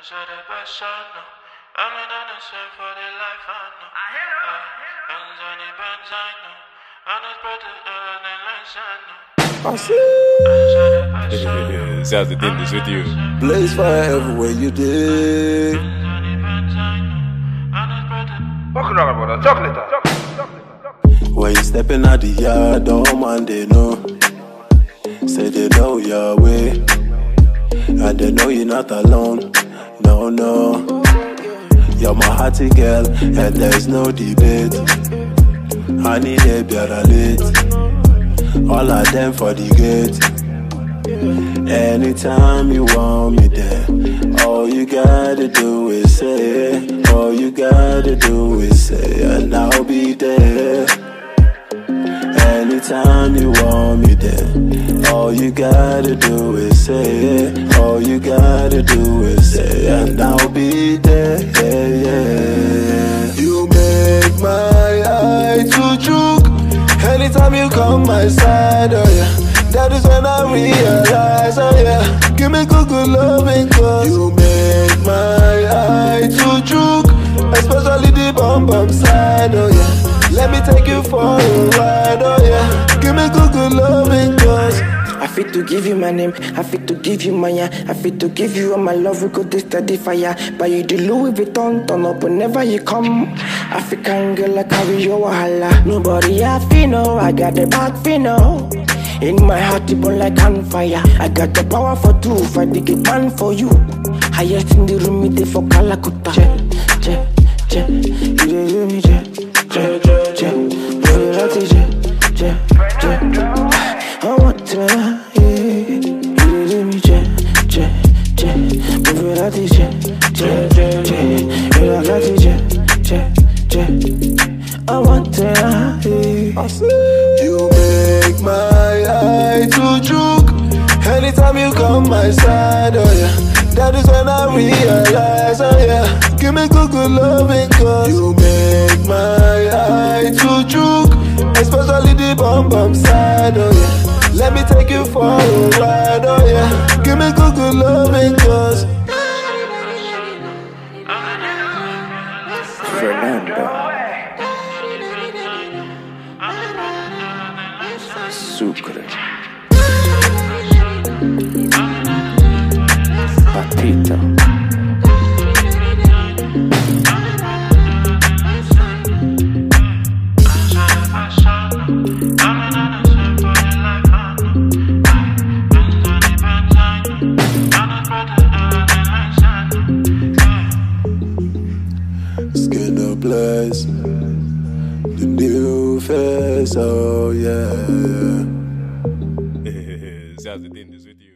Sounds the thing is with you. Blaze fire everywhere you dig. When you stepping out the yard, all man they know. Say they know your way, and they know you're not alone. No, no, you're my hearty girl, and there's no debate. Honey, they better late. All of them for the gate. Anytime you want me there, all you gotta do is say. All you gotta do is say, and I'll be there. Anytime you want me there, all you gotta do is say. All you gotta do is say, and I'll be there. Yeah, yeah. You make my eye to droop anytime you come my side, oh yeah. That is when I realize, oh yeah. Give me good loving, cause you make my eye to droop, especially the bum side, oh yeah. Let me take you for a ride, oh yeah. Give me good loving, cause I fit to give you my name, I fit to give you my I fit to give you all my love, we could steady fire. But you the Louis Vuitton, turn up whenever you come. African girl, I carry your wahala. Nobody I feel no, I got the back feel no. In my heart it burn like on fire. I got the power for two, fight the get man for you. Highest in the room, me for Kalakuta. Che, che, che, you dey do me che, che, che, che, che, che. I want to, you dey do me che, che, che, move it out che, che, che, you got che, che, che. I want to, you make my eye to droop anytime you come my side, oh yeah. That is when I realize, oh yeah. Give me good loving, cause you make my eye to droop, especially the bum side, oh yeah. Let me take you for a ride, oh yeah. Give me good loving, cause Fernando Sucre Papito Skin the place, the new face, oh yeah. Sounds the thing is with you.